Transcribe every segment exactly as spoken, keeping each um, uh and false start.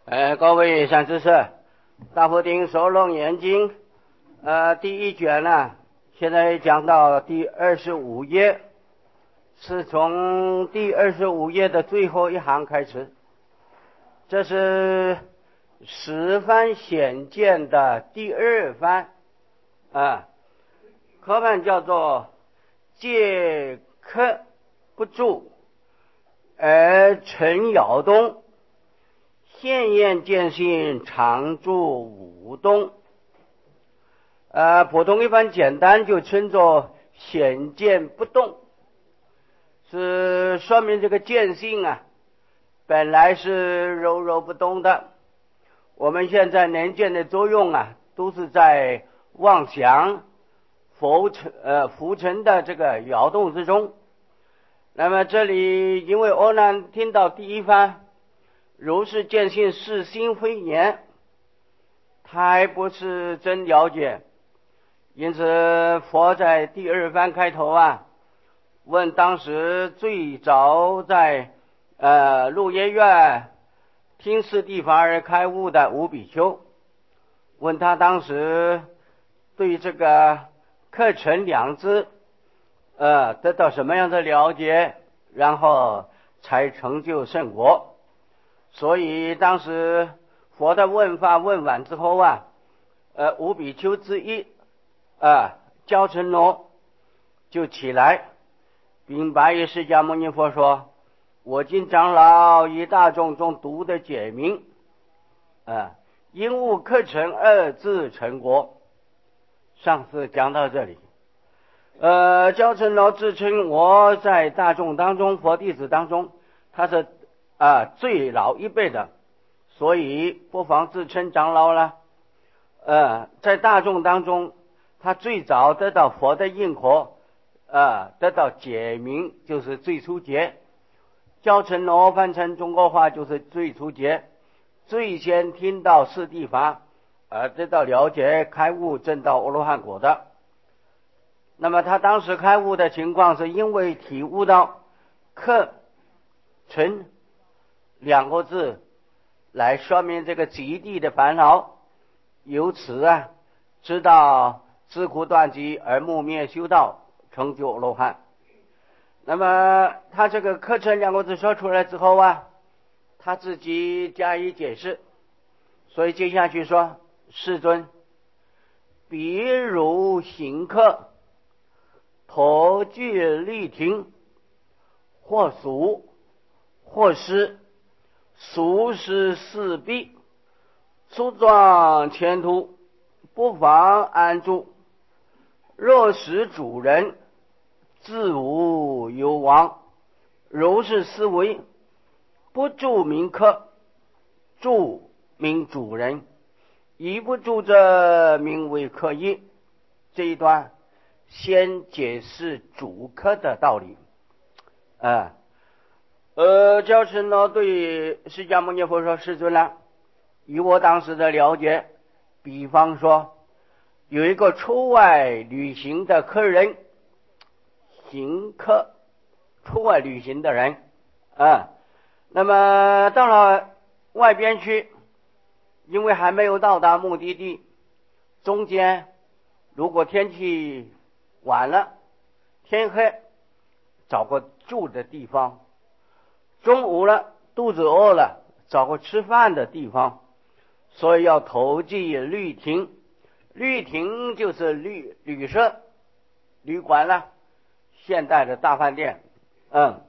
呃，各位善知识，大佛顶首楞严经，呃，第一卷呢，现在讲到第二十五页，是从第二十五页的最后一行开始。这是十番显见的第二番，啊，课本叫做借客不住，而成扰动。现验见性常住无动，呃，普通一般简单就称作显见不动，是说明这个见性啊，本来是柔柔不动的。我们现在能见的作用啊，都是在妄想、浮沉呃浮沉的这个摇动之中。那么这里因为欧南听到第一番。如是见性是心非言，他还不是真了解，因此佛在第二番开头啊，问当时最早在呃鹿野苑听四谛法而开悟的五比丘，问他当时对这个课程两字呃得到什么样的了解，然后才成就圣果。所以当时佛的问法问完之后啊，呃，五比丘之一啊，焦成罗就起来，并白于释迦牟尼佛说：“我今长老以大众中独的解明，啊，因悟课程二字成果。”上次讲到这里，呃，焦成罗自称我在大众当中，佛弟子当中，他是。啊，最老一辈的，所以不妨自称长老了。呃，在大众当中，他最早得到佛的认可，啊，得到解明，就是最初解。教成罗翻成中国话就是最初解，最先听到四谛法，而得到了解开悟证到阿罗汉果的。那么他当时开悟的情况，是因为体悟到客成两个字来说明这个极地的烦恼，由此啊知道自苦断集而木灭修道，成就阿罗汉。那么他这个课程两个字说出来之后啊，他自己加以解释，所以接下去说：世尊，比如行客，陀具力停，或俗或施，俗施四壁，粗壮前途，不妨安住。若使主人，自无有亡。如是思维，不住名客，住名主人，一不住者名为客业。这一段先解释主客的道理啊。呃，教成呢对释迦牟尼佛说：“世尊啊，以我当时的了解，比方说有一个出外旅行的客人，行客，出外旅行的人啊，那么到了外边去，因为还没有到达目的地，中间如果天气晚了，天黑，找个住的地方。”中午了，肚子饿了，找个吃饭的地方，所以要投寄旅亭。旅亭就是旅旅社、旅馆了，现代的大饭店。嗯，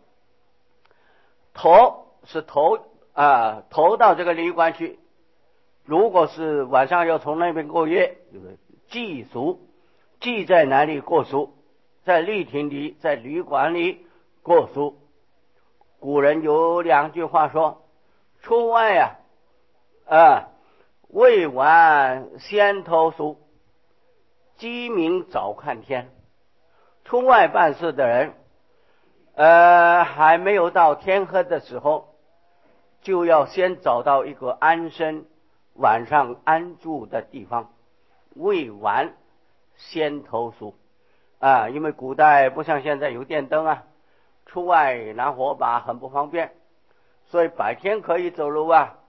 投是投啊，投到这个旅馆去。如果是晚上要从那边过夜，就是寄宿，寄在哪里过宿？在旅亭里，在旅馆里过宿。古人有两句话说：出外呀、啊，啊，未晚先投宿，鸡鸣早看天。出外办事的人，呃，还没有到天黑的时候，就要先找到一个安身、晚上安住的地方。未晚先投宿啊，因为古代不像现在有电灯啊。出外拿火把很不方便，所以白天可以走路啊，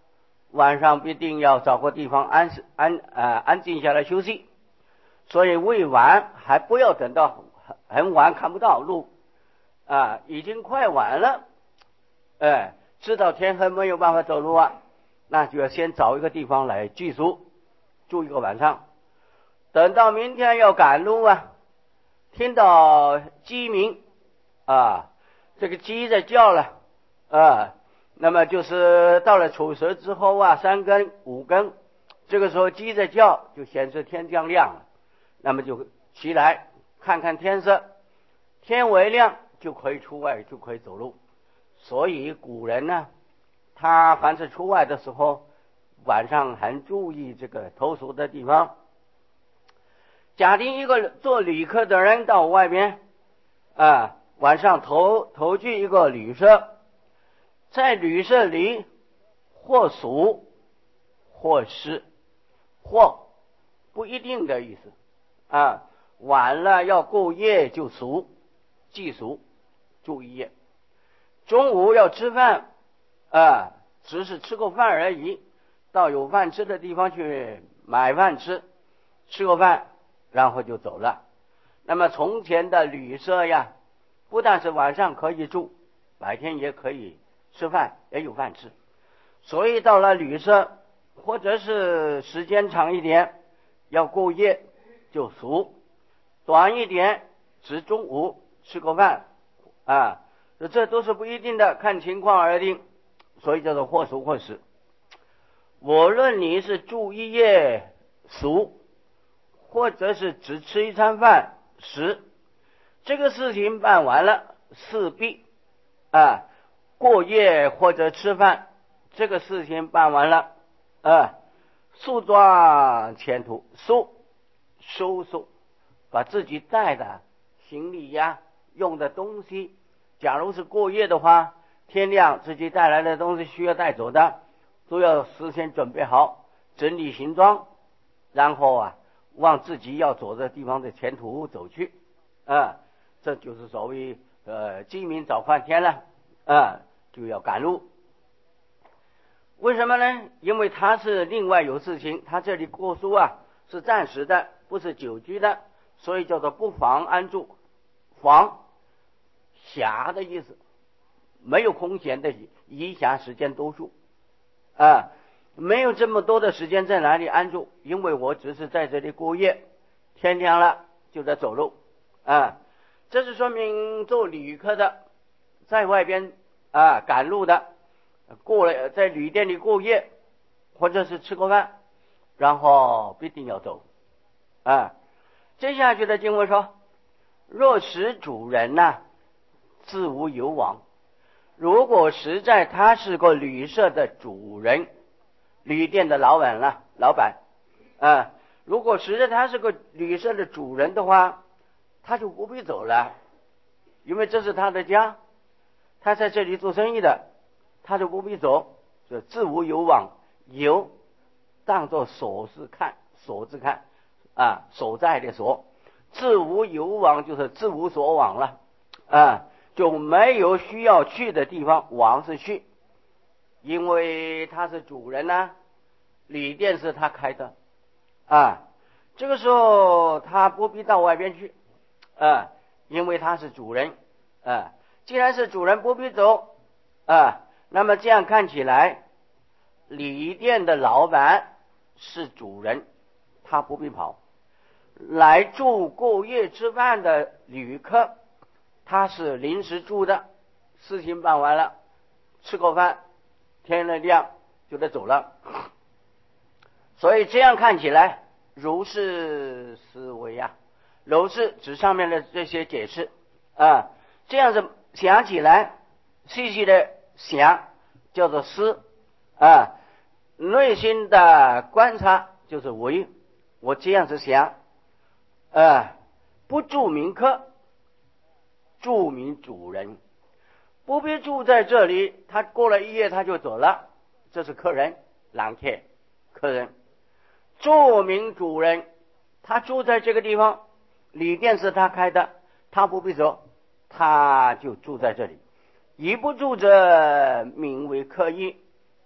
晚上必定要找个地方安安呃安静下来休息。所以未晚还不要等到很晚看不到路啊，已经快晚了，哎，知道天黑没有办法走路啊，那就要先找一个地方来寄宿，住一个晚上。等到明天要赶路啊，听到鸡鸣啊，这个鸡在叫了啊，那么就是到了丑时之后啊，三更五更，这个时候鸡在叫，就显示天将亮了。那么就起来看看天色，天微亮就可以出外，就可以走路。所以古人呢，他凡是出外的时候，晚上很注意这个投宿的地方。假定一个做旅客的人到外边啊，晚上投投去一个旅社，在旅社里或宿或食，或不一定的意思啊，晚了要过夜就宿，寄宿住一夜。中午要吃饭啊，只是吃个饭而已，到有饭吃的地方去买饭吃，吃个饭然后就走了。那么从前的旅社呀，不但是晚上可以住，白天也可以吃饭，也有饭吃。所以到了旅社或者是时间长一点要过夜就宿，短一点只中午吃个饭啊，这都是不一定的，看情况而定，所以叫做或宿或食。无论你是住一夜宿，或者是只吃一餐饭食，这个事情办完了，势必啊过夜或者吃饭，这个事情办完了啊，梳妆前途，收收拾把自己带的行李呀，用的东西，假如是过夜的话，天亮自己带来的东西需要带走的，都要事先准备好，整理行装，然后啊往自己要走的地方的前途走去啊，这就是所谓呃鸡鸣早看天了啊，就要赶路。为什么呢？因为他是另外有事情，他这里过宿啊是暂时的，不是久居的，所以叫做不妨安住。妨暇的意思，没有空闲的余暇时间多数啊，没有这么多的时间在哪里安住，因为我只是在这里过夜，天亮了就在走路啊。这是说明做旅客的在外边啊赶路的，过了在旅店里过夜，或者是吃过饭，然后必定要走啊。接下去的经文说，若使主人呐、啊、自无有往，如果实在他是个旅社的主人，旅店的老板了，老板啊，如果实在他是个旅社的主人的话，他就不必走了，因为这是他的家，他在这里做生意的，他就不必走，就自无有往，有当作所是看，所字看啊，所在的所，自无有往就是自无所往了啊，就没有需要去的地方，往是去，因为他是主人呢、啊，旅店是他开的啊，这个时候他不必到外边去啊，因为他是主人啊，既然是主人不必走啊，那么这样看起来，旅店的老板是主人，他不必跑。来住过夜吃饭的旅客，他是临时住的，事情办完了，吃过饭，天了亮就得走了。所以这样看起来，如是思维啊，如是指上面的这些解释啊，这样子想起来，细细的想叫做思啊，内心的观察就是为，我这样子想。呃，不住名客，住名主人，不必住在这里，他过了一夜他就走了，这是客人，郎客，客人，住名主人，他住在这个地方，旅店是他开的，他不必走，他就住在这里。一不住者名为客意，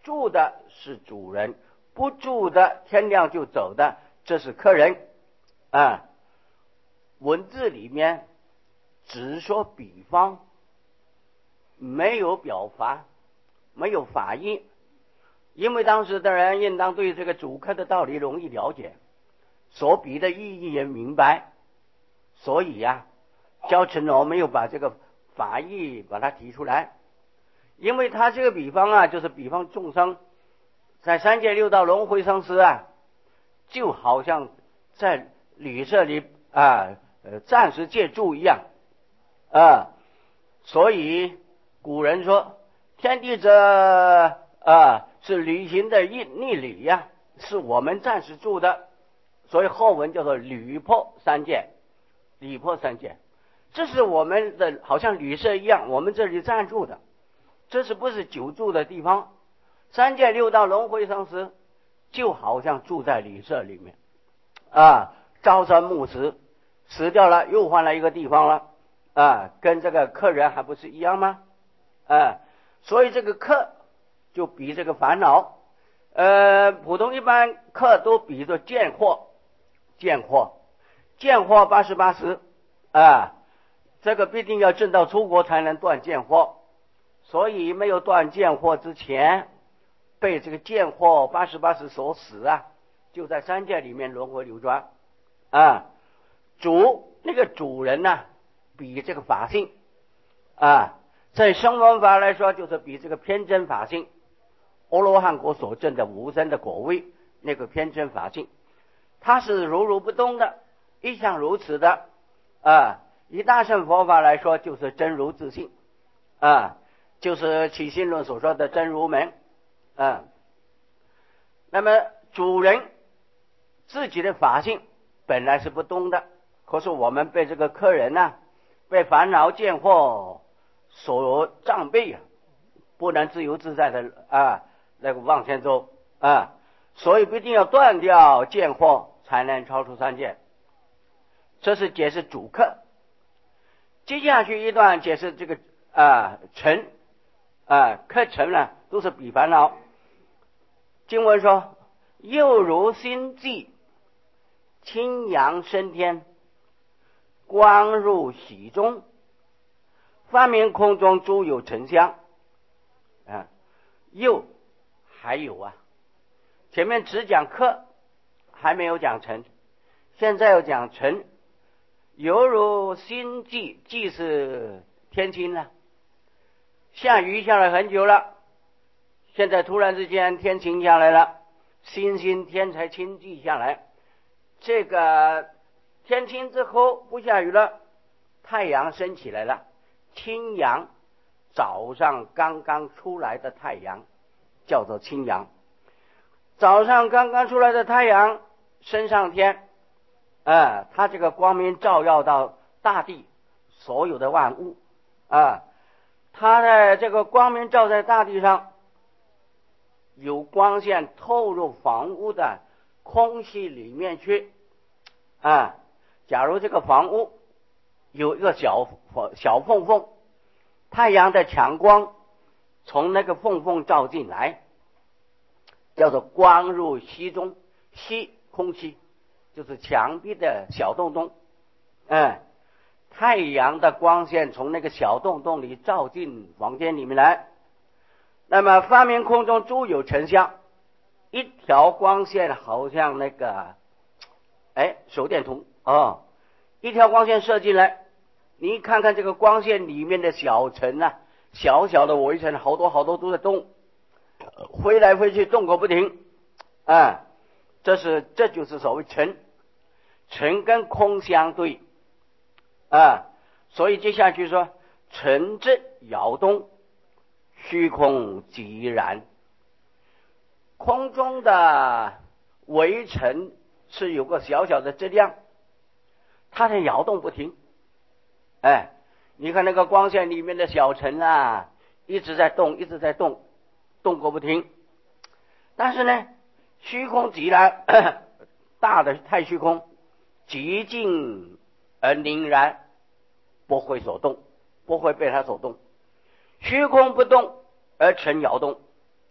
住的是主人，不住的天亮就走的，这是客人啊。文字里面只说比方，没有表法，没有法义，因为当时的人应当对这个主客的道理容易了解，所比的意义也明白，所以呀、啊，教程罗没有把这个法义把它提出来，因为他这个比方啊，就是比方众生在三界六道轮回生死啊，就好像在旅社里啊，呃，暂时借住一样啊，所以古人说天地者啊是旅行的逆逆旅呀、啊，是我们暂时住的，所以后文叫做旅破三界，旅破三界，这是我们的好像旅社一样，我们这里暂住的，这是不是久住的地方？三界六道轮回生死，就好像住在旅社里面啊，朝三暮四，死掉了又换了一个地方了啊，跟这个客人还不是一样吗？啊，所以这个客就比这个烦恼，呃，普通一般客都比作贱货，贱货，贱货八十八十啊，这个必定要挣到出国才能断贱货，所以没有断贱货之前，被这个贱货八十八十所死啊，就在三界里面轮回流转啊。主那个主人呢、啊，比这个法性啊，在声闻法来说，就是比这个偏真法性，阿罗汉果所证的无生的果位，那个偏真法性，它是如如不动的，一向如此的啊。以大乘佛法来说，就是真如自性啊，就是起信论所说的真如门啊。那么主人自己的法性本来是不动的，可是我们被这个客人呢、啊，被烦恼见惑所障蔽啊，不能自由自在的啊那个往前走啊，所以必定要断掉见惑，才能超出三界。这是解释主客。接下去一段解释这个啊尘啊客尘呢，都是比烦恼。经文说，又如星际，清阳升天，光入喜中，发明空中诸有尘相啊，又还有啊，前面只讲客，还没有讲尘，现在要讲尘。犹如星际，际是天晴了，下雨下来很久了，现在突然之间天晴下来了，星星天才清寂下来。这个天晴之后不下雨了，太阳升起来了，清阳，早上刚刚出来的太阳叫做清阳。早上刚刚出来的太阳升上天啊，它这个光明照耀到大地所有的万物啊，它的这个光明照在大地上，有光线透入房屋的空气里面去啊。假如这个房屋有一个小小缝缝，太阳的强光从那个缝缝照进来，叫做光入隙中，隙空气就是墙壁的小洞洞，嗯，太阳的光线从那个小洞洞里照进房间里面来，那么发明空中诸有尘相，一条光线好像那个哎手电筒哦，一条光线射进来，你看看这个光线里面的小尘啊，小小的微尘好多好多都在动，飞来飞去动个不停啊，这是这就是所谓尘。尘跟空相对啊，所以接下去说尘之摇动，虚空即然。空中的微尘是有个小小的质量，它在摇动不停。哎，你看那个光线里面的小尘啊，一直在动，一直在动，动个不停。但是呢，虚空即然，大的太虚空极静而凝然，不会所动，不会被它所动。虚空不动而尘摇动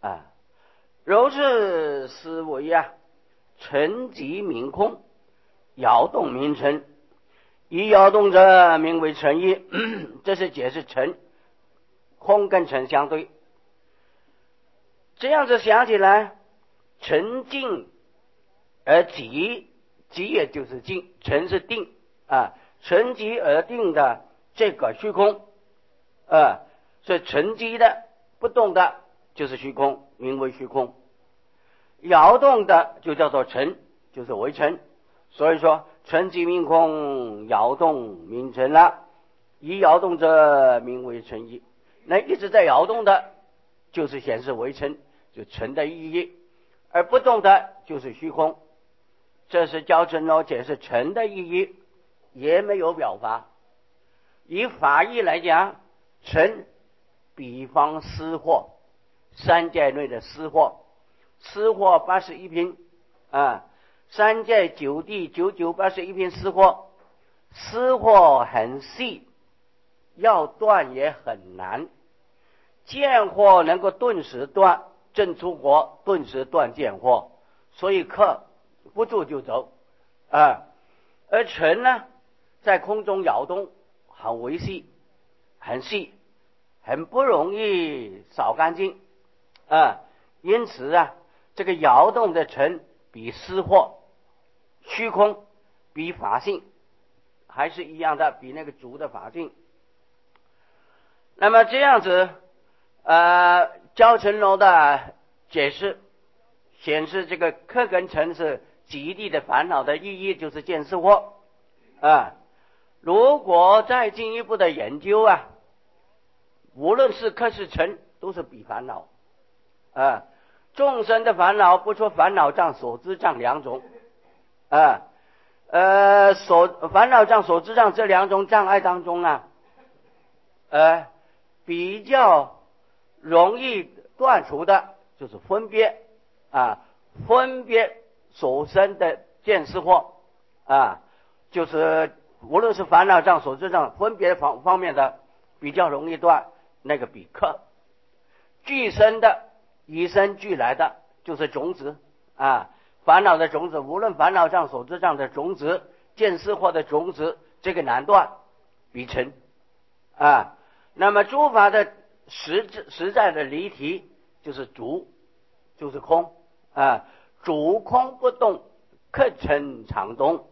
啊。如是思维啊，沉寂名空，摇动名尘，以摇动者名为尘也。这是解释尘，空跟尘相对。这样子想起来，沉静而寂，寂也就是静，沉是定啊，沉寂而定的这个虚空啊，是沉寂的不动的就是虚空，名为虚空。摇动的就叫做尘，就是为尘。所以说沉寂名空，摇动名尘了，以摇动者名为尘也。那一直在摇动的就是显示为尘，就尘的意义，而不动的就是虚空。这是教程老解释尘的意义，也没有表法。以法义来讲，尘比方私货，三界内的私货，私货八十一品啊，三界九地九九八十一品私货，私货很细，要断也很难。见货能够顿时断，正出国顿时断见货，所以客不住就走啊。而尘呢，在空中摇动，很微细，很细，很不容易扫干净啊。因此啊，这个摇动的尘比私货虚空，比法性还是一样的，比那个足的法性。那么这样子呃，教程楼的解释显示，这个客跟尘是极地的烦恼的意义，就是见思货啊。如果再进一步的研究啊，无论是客是尘，都是比烦恼啊。众生的烦恼不出烦恼障、所知障两种啊。呃，所烦恼障、所知障这两种障碍当中啊，呃，比较容易断除的就是分别啊，分别所生的见思惑啊，就是无论是烦恼障、所知障分别方方面的比较容易断，那个比客。俱生的与生俱来的就是种子啊，烦恼的种子，无论烦恼障、所知障的种子、见思惑的种子，这个难断，比尘啊。那么诸法的实质实在的离体就是主，就是空啊，主空不动，客尘常动。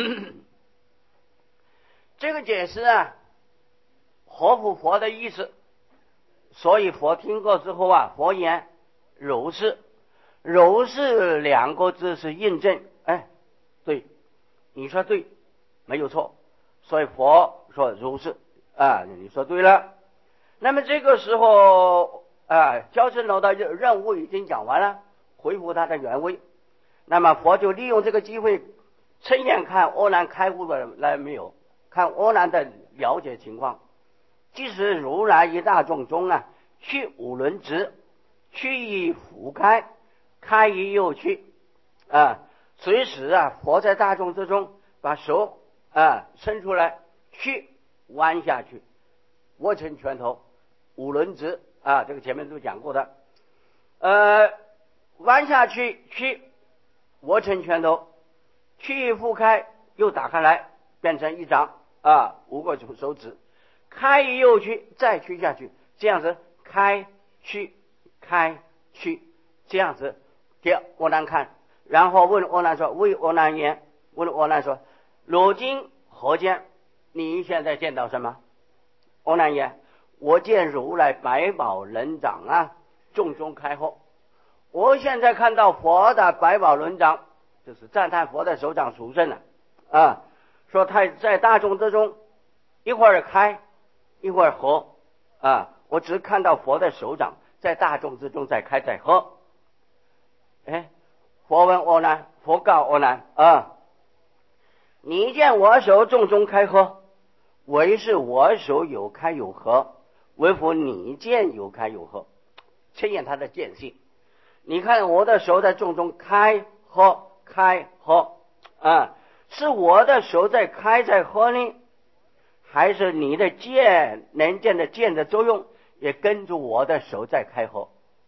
这个解释啊，合乎佛的意思。所以佛听过之后啊，佛言如是，如是两个字是印证，哎，对，你说对，没有错。所以佛说如是啊，你说对了。那么这个时候啊，教程楼的任务已经讲完了，恢复他的原位。那么佛就利用这个机会，亲眼看阿难开悟了来没有，看阿难的了解情况。即使如来一大众中啊，去五轮直，去亦复开，开亦又去啊。随时啊，佛在大众之中把手啊伸出来，去弯下去，握成拳头，五轮直啊，这个前面都讲过的。呃，弯下去，去握成拳头，去亦复开，又打开来，变成一掌啊，五个手指。开又去，再去下去，这样子开去开去，这样子给阿难看。然后问阿难说：“为阿难言，问阿难说，如今何见？你现在见到什么？”阿难言：“我见如来百宝轮掌啊，众中开后。我现在看到佛的百宝轮掌，就是赞叹佛的手掌殊胜了啊。说他在大众之中，一会儿开。”一会儿合啊，我只看到佛的手掌在大众之中在开在合。哎，佛问阿难，佛告阿难啊，你见我手众中开合，唯是我手有开有合，唯否你见有开有合，牵引他的见性。你看我的手在众中开合开合啊，是我的手在开在合呢，还是你的见能见的见的作用也跟着我的手在开合？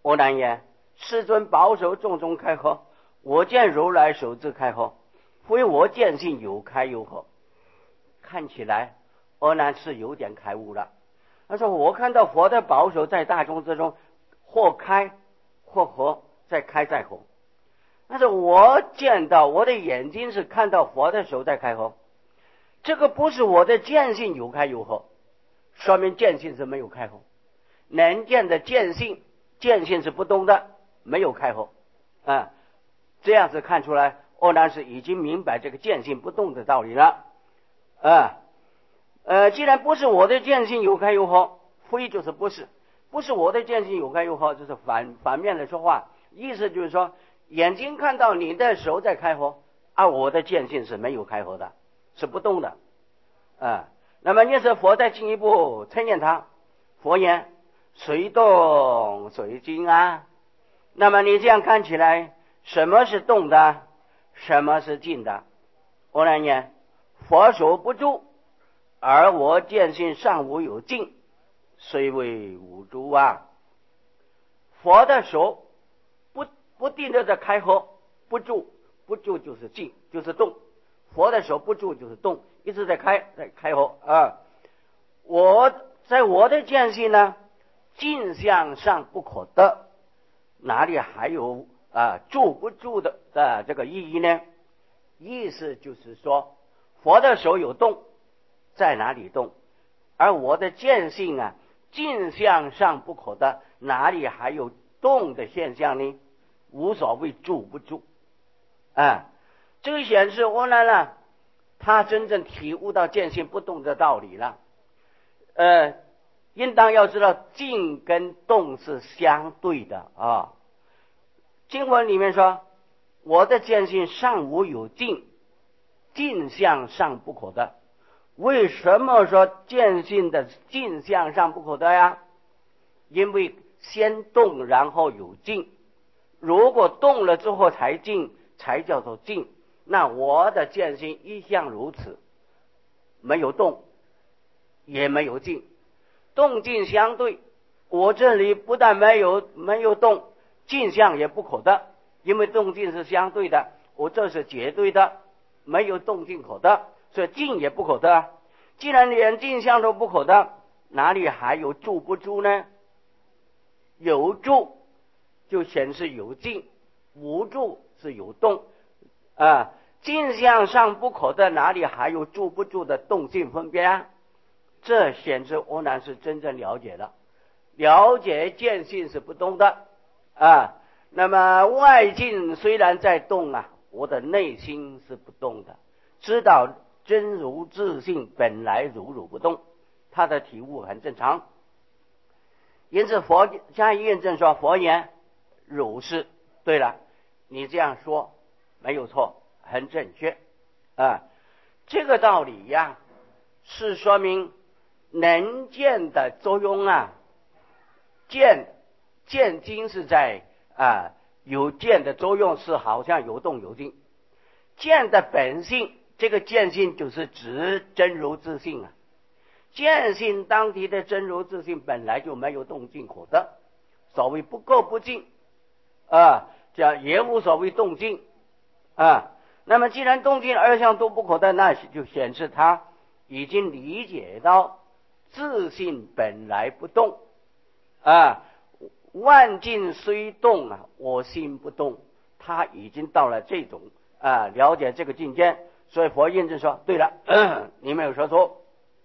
阿难言：世尊保守众中开合，我见如来手自开合，非我见性有开有合。看起来阿难是有点开悟了。他说：我看到佛的保守在大众之中，或开或合，再开再合。但是我见到，我的眼睛是看到佛的手在开合，这个不是我的见性有开有合，说明见性是没有开合。能见的见性，见性是不动的，没有开合啊。这样子看出来，阿难是已经明白这个见性不动的道理了啊。呃，既然不是我的见性有开有合，非就是不是，不是我的见性有开有合，就是反反面的说话，意思就是说，眼睛看到你的手在开合，而我的见性是没有开合的，是不动的啊。那么因此佛再进一步称验他，佛言：谁动谁静啊？那么你这样看起来，什么是动的，什么是静的？阿难言：佛手不住，而我见性尚无有静，虽为无住啊。佛的手不不定的在开合，不住，不住就是静，就是动。佛的手不住就是动，一直在开，在开合啊。我在我的见性呢，静向上不可得，哪里还有啊住不住的啊这个意义呢？意思就是说，佛的手有动，在哪里动？而我的见性啊，静向上不可得，哪里还有动的现象呢？无所谓住不住啊。这个显示阿难呢，他真正体悟到见性不动的道理了。呃，应当要知道静跟动是相对的啊。经文里面说，我的见性尚无有静，静向上不可得。为什么说见性的静向上不可得呀？因为先动然后有静，如果动了之后才静，才叫做静。那我的见性一向如此，没有动也没有静，动静相对，我这里不但没有没有动，静相也不可得，因为动静是相对的，我这是绝对的，没有动静可得，所以静也不可得。既然连静相都不可得，哪里还有住不住呢？有住就显示有静，无住是有动啊。静向上不可得，哪里还有住不住的动静分别啊？这显示阿难是真正了解了，了解见性是不动的啊。那么外境虽然在动啊，我的内心是不动的，知道真如自性本来如如不动，他的体悟很正常。因此佛加以验证说，佛言如是。对了，你这样说没有错，很正确啊。这个道理呀，是说明能见的作用啊。见见经是在啊有见的作用，是好像有动有静。见的本性，这个见性就是指真如自性啊。见性当体的真如自性本来就没有动静可得，所谓不垢不净啊，这也无所谓动静啊。那么既然动静二项都不可得，那就显示他已经理解到自性本来不动啊，万境虽动啊，我心不动，他已经到了这种啊了解这个境界。所以佛印证说，对了，咳你没有说错。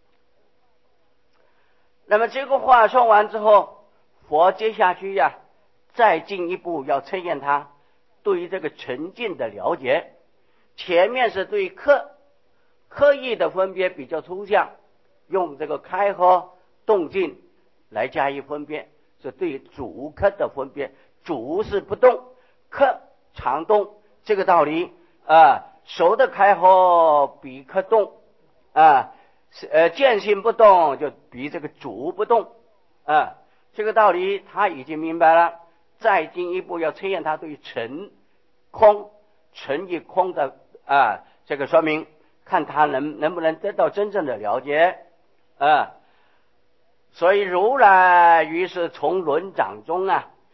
那么这个话说完之后，佛接下去呀，再进一步要测验他对于这个沉静的了解。前面是对刻刻意的分别比较抽象，用这个开合动静来加以分别，是对主客的分别。主是不动，客常动，这个道理啊。手的开合比客动啊，呃，见性不动就比这个主不动啊，这个道理他已经明白了。再进一步要测验他对成空成与空的啊这个说明，看他能能不能得到真正的了解啊。所以如来于是从论掌中啊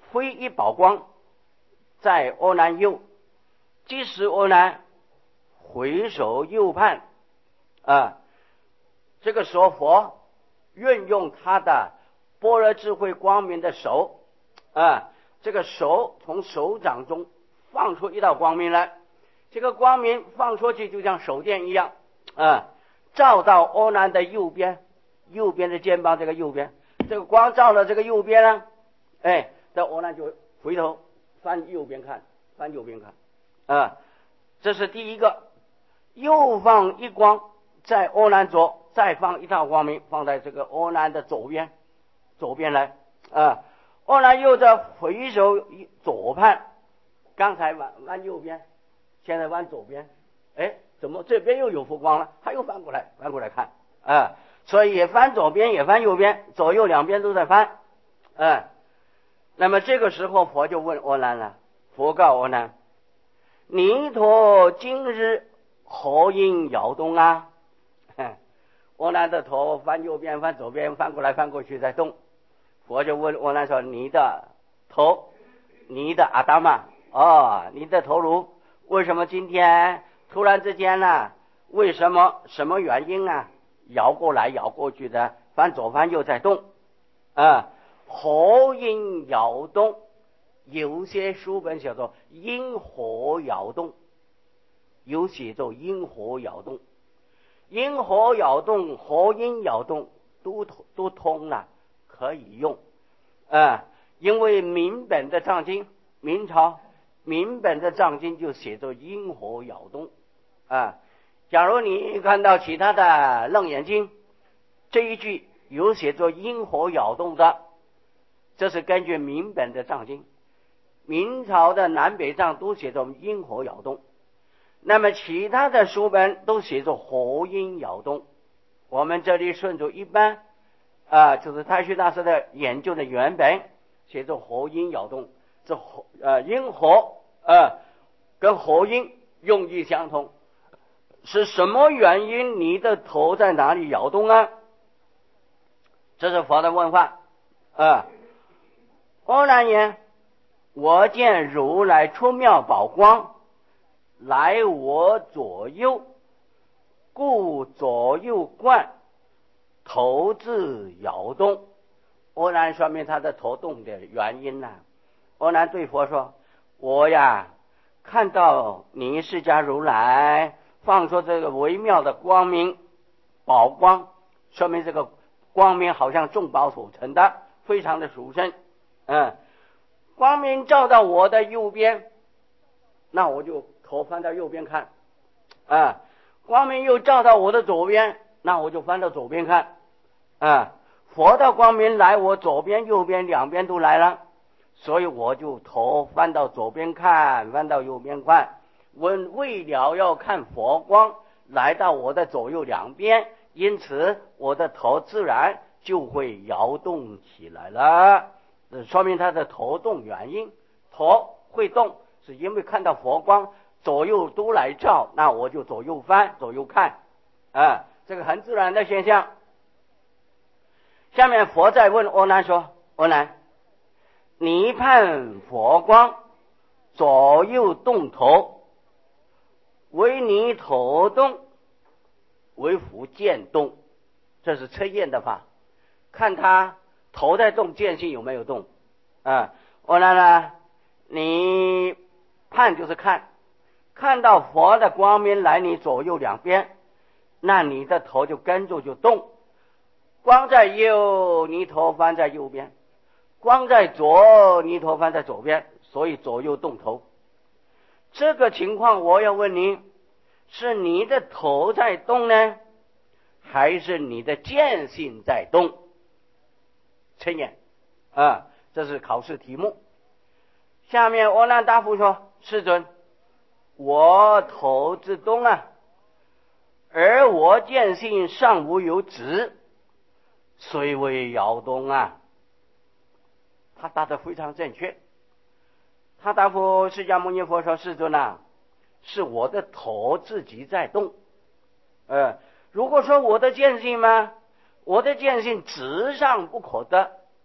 挥一宝光在阿难右，即使阿难回首右盼啊，这个时候佛运用他的般若智慧光明的手啊，这个手从手掌中放出一道光明来，这个光明放出去就像手电一样啊，照到阿难的右边，右边的肩膀这个右边，这个光照了这个右边呢，哎，这阿难就回头翻右边看，翻右边看啊，这是第一个。又放一光在阿难左，再放一道光明放在这个阿难的左边，左边来啊。阿难又在回首左盼，刚才弯弯右边，现在弯左边，哎，怎么这边又有幅光了？他又翻过来，翻过来看啊，所以也翻左边，也翻右边，左右两边都在翻啊。那么这个时候佛就问阿难了，佛告阿难：弥陀今日何因摇动啊？阿难的头翻右边，翻左边，翻过来翻过去在动。佛就问阿难说：你的头，你的阿达玛，哦，你的头颅为什么今天突然之间呢？为什么？什么原因啊？摇过来摇过去的，翻左翻右在动啊？何因摇动？有些书本写作因何摇动，有写作因何摇动，因何摇动、何因摇动都都通了，可以用啊。因为明本的藏经，明朝明本的藏经就写作因何摇动啊。假如你看到其他的楞严经这一句有写作因何摇动的，这是根据明本的藏经，明朝的南北藏都写作因何摇动，那么其他的书本都写作何因摇动。我们这里顺着一般啊，就是太虚大师的研究的原本写作何因摇动，这何呃因何呃跟何因用意相同，是什么原因你的头在哪里摇动啊？这是佛的问话啊。阿难言：我见如来出妙宝光来我左右，故左右观，头自摇动。阿难说明他的头动的原因呢、啊。阿难对佛说：我呀看到你释迦如来放出这个微妙的光明宝光，说明这个光明好像众宝所成的，非常的殊胜。嗯，光明照到我的右边，那我就头翻到右边看啊。光明又照到我的左边，那我就翻到左边看啊。佛的光明来我左边右边两边都来了，所以我就头翻到左边看，翻到右边看。我为了要看佛光来到我的左右两边，因此我的头自然就会摇动起来了。这说明他的头动原因，头会动是因为看到佛光左右都来照，那我就左右翻左右看啊，这个很自然的现象。下面佛再问阿难说：阿难，你看佛光左右动头，为你头动，为福见动，这是测验的法，看他头在动，见性有没有动啊？阿难呢，你判就是看，看到佛的光明来你左右两边，那你的头就跟着就动。光在右，你头翻在右边；光在左，你头翻在左边，所以左右动头。这个情况我要问你，是你的头在动呢，还是你的见性在动？称言啊，这是考试题目。下面阿难答复说：世尊，我头之动啊，而我见性尚无有止，虽为摇动啊。他答得非常正确。他答复释迦牟尼佛说：世尊啊，是我的头自己在动。呃，如果说我的见性吗？我的见性直上不可得，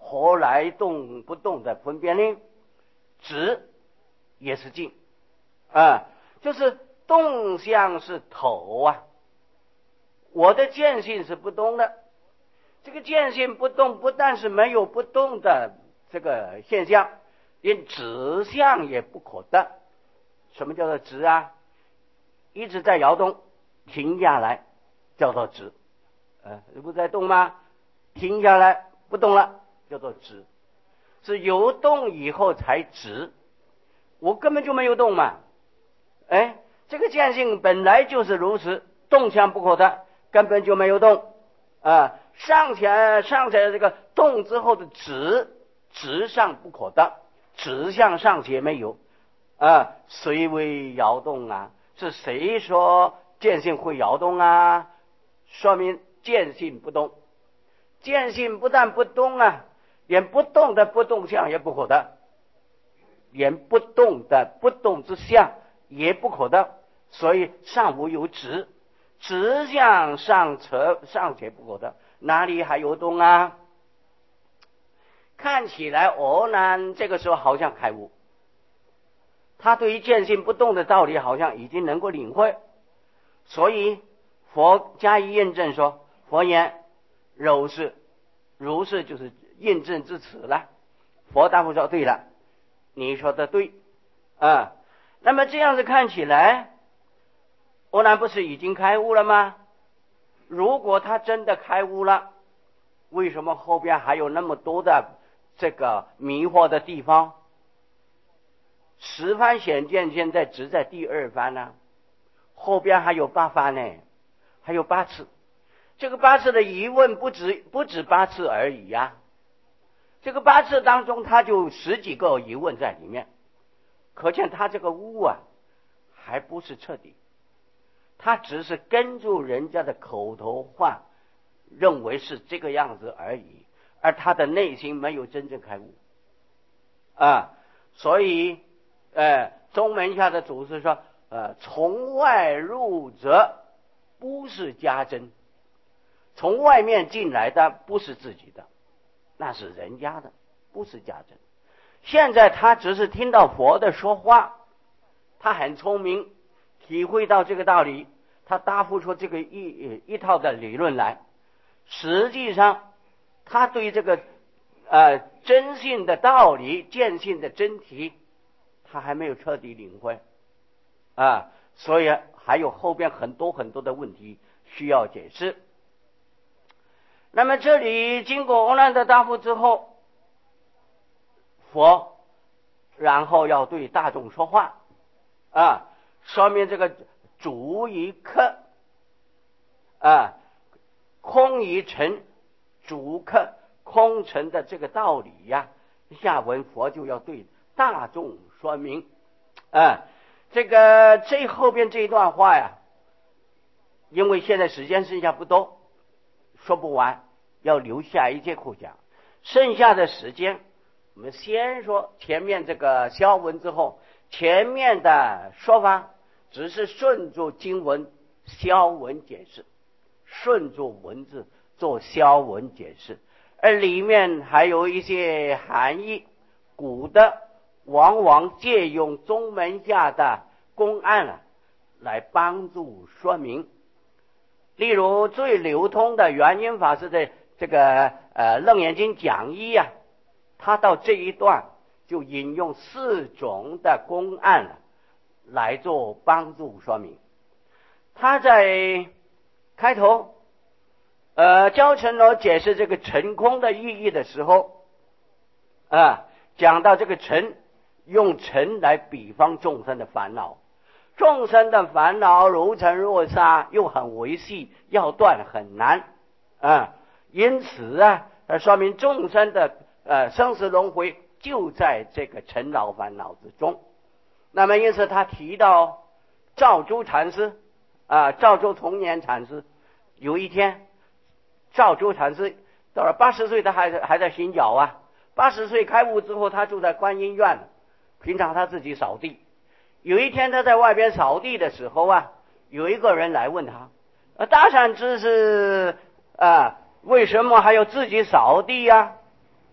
何来动不动的分别呢？直也是静啊，就是动向是头啊，我的见性是不动的。这个见性不动，不但是没有不动的这个现象，连直相也不可得。什么叫做直啊？一直在摇动，停下来叫做直，呃，不在动吗？停下来不动了叫做直，是有动以后才直。我根本就没有动嘛，哎，这个见性本来就是如此，动向不可得，根本就没有动啊。尚且尚且这个动之后的直，直上不可得，直向尚且没有啊，谁为摇动啊？是谁说见性会摇动啊？说明见性不动，见性不但不动啊，连不动的不动相也不可得，连不动的不动之相也不可得，所以尚无有直，直相尚且尚且不可得，哪里还有动啊？看起来阿难这个时候好像开悟，他对于见性不动的道理好像已经能够领会，所以佛加以验证说，佛言如是，如是就是印证之词了。佛答复说，对了，你说的对啊。那么这样子看起来，阿难不是已经开悟了吗？如果他真的开悟了，为什么后边还有那么多的这个迷惑的地方？十番显见现在只在第二番呢，后边还有八番呢，还有八次。这个八次的疑问不止不止八次而已呀、啊，这个八次当中他就十几个疑问在里面，可见他这个悟啊还不是彻底，他只是跟住人家的口头话认为是这个样子而已，而他的内心没有真正开悟啊。所以呃，宗门下的祖师说，呃，从外入者不是家珍，从外面进来的不是自己的，那是人家的，不是家珍。现在他只是听到佛的说话，他很聪明，体会到这个道理，他答复出这个一一套的理论来。实际上他对这个呃真性的道理、见性的真题，他还没有彻底领会啊，所以还有后边很多很多的问题需要解释。那么这里经过阿难的答复之后，佛然后要对大众说话啊，说明这个主一客啊，空一尘，主客空尘的这个道理呀、啊，下文佛就要对大众说明啊。这个最后边这一段话呀，因为现在时间剩下不多，说不完，要留下一节课讲。剩下的时间我们先说前面这个消文之后，前面的说法只是顺着经文消文解释，顺着文字做消文解释，而里面还有一些含义，古的往往借用宗门下的公案啊来帮助说明。例如最流通的圆音法师的这个呃楞严经讲义啊，他到这一段就引用四种的公案来做帮助说明。他在开头呃教成罗解释这个尘空的意义的时候啊，讲到这个尘，用尘来比方众生的烦恼，众生的烦恼如尘若沙，又很微细，要断很难啊。因此啊，说明众生的呃生死轮回就在这个尘劳烦恼之中。那么因此他提到赵州禅师啊，赵州童年禅师，有一天赵州禅师到了八十岁，他还还在行脚啊。八十岁开悟之后，他住在观音院，平常他自己扫地。有一天他在外边扫地的时候啊，有一个人来问他，呃，大禅师是啊，为什么还要自己扫地呀、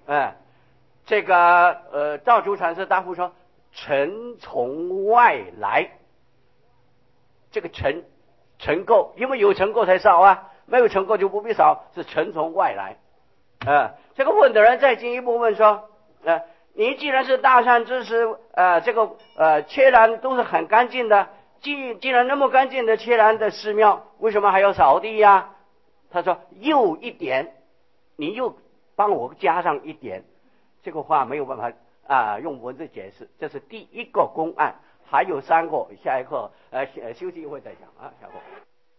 哎，这个呃，赵州禅师答复说：“尘从外来。”这个尘尘垢，因为有尘垢才烧啊，没有尘垢就不必烧，是尘从外来。呃，这个问的人再进一步问说：“呃，你既然是大善知识，呃，这个呃伽蓝都是很干净的，既既然那么干净的伽蓝的寺庙，为什么还要扫地呀？”他说：“又一点，你又帮我加上一点。”这个话没有办法啊，用文字解释。这是第一个公案，还有三个，下一课呃休息一会再讲啊，下课。